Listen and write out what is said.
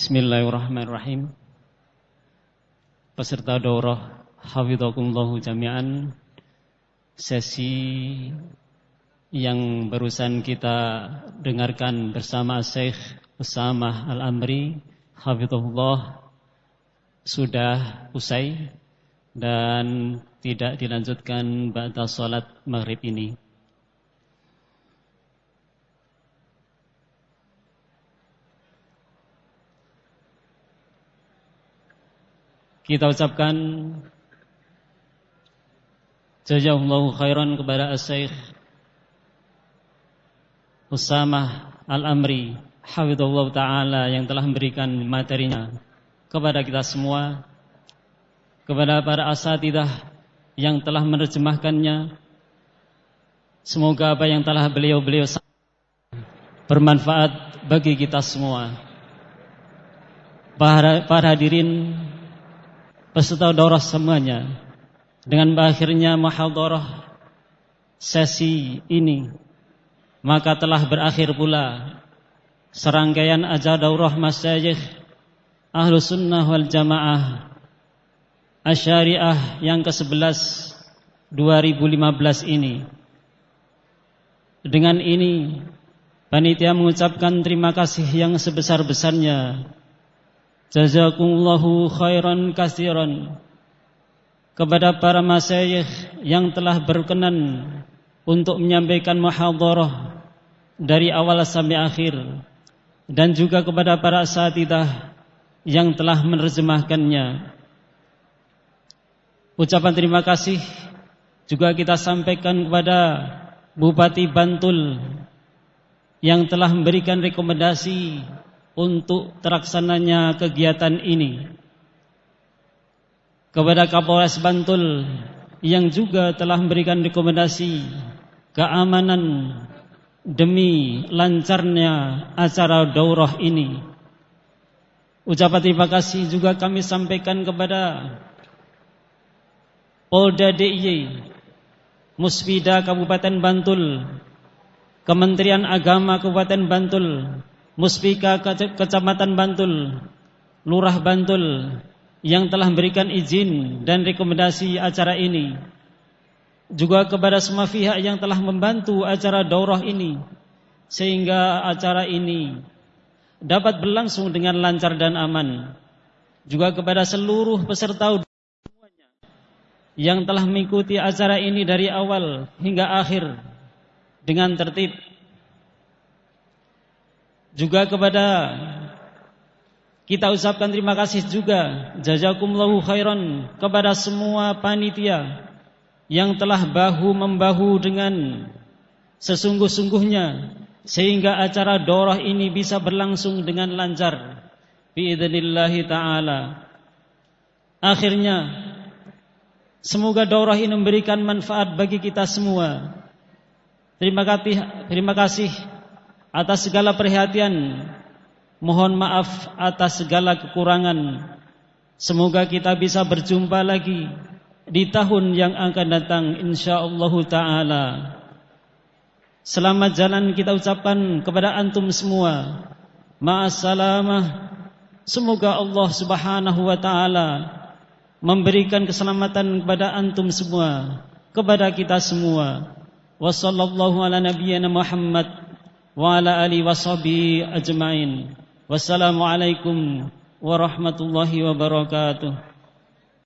Bismillahirrahmanirrahim. Peserta daurah hafidhakumullahu jami'an. Sesi yang barusan kita dengarkan bersama Syekh Usamah Al-Amri hafidhahullah sudah usai dan tidak dilanjutkan ba'da salat maghrib ini. Kita ucapkan jazakallahu khairan kepada Syekh Usamah Al-Amri hafizahullah ta'ala yang telah memberikan materinya kepada kita semua, kepada para asatidzah yang telah menerjemahkannya. Semoga apa yang telah beliau bermanfaat bagi kita semua. Para hadirin peserta daurah semuanya, dengan berakhirnya muhadharah sesi ini, maka telah berakhir pula serangkaian ajar daurah masyayikh Ahlus Sunnah wal Jamaah Asyariah yang ke-11 2015 ini. Dengan ini panitia mengucapkan terima kasih yang sebesar-besarnya, jazakumullahu khairan katsiran, kepada para masyayikh yang telah berkenan untuk menyampaikan muhadharah dari awal sampai akhir, dan juga kepada para asatidzah yang telah menerjemahkannya. Ucapan terima kasih juga kita sampaikan kepada Bupati Bantul yang telah memberikan rekomendasi untuk terlaksananya kegiatan ini, kepada Kapolres Bantul yang juga telah memberikan rekomendasi keamanan demi lancarnya acara daurah ini. Ucapan terima kasih juga kami sampaikan kepada Polda DIY, Musbida Kabupaten Bantul, Kementerian Agama Kabupaten Bantul, Muspika Kecamatan Bantul, Lurah Bantul yang telah memberikan izin dan rekomendasi acara ini. Juga kepada semua pihak yang telah membantu acara daurah ini sehingga acara ini dapat berlangsung dengan lancar dan aman. Juga kepada seluruh peserta semuanya yang telah mengikuti acara ini dari awal hingga akhir dengan tertib. Juga kepada kita ucapkan terima kasih juga, jazakumullahu khairan, kepada semua panitia yang telah bahu-membahu dengan sesungguh-sungguhnya sehingga acara daurah ini bisa berlangsung dengan lancar biidznillah ta'ala. Akhirnya semoga daurah ini memberikan manfaat bagi kita semua. Terima kasih atas segala perhatian. Mohon maaf atas segala kekurangan. Semoga kita bisa berjumpa lagi di tahun yang akan datang insyaallah ta'ala. Selamat jalan kita ucapkan kepada antum semua. Ma'assalamah. Semoga Allah subhanahu wa ta'ala memberikan keselamatan kepada antum semua, kepada kita semua. Wassallallahu ala nabiyyina Muhammad wa ala alihi washabihi ajmain. Wassalamualaikum warahmatullahi wabarakatuh.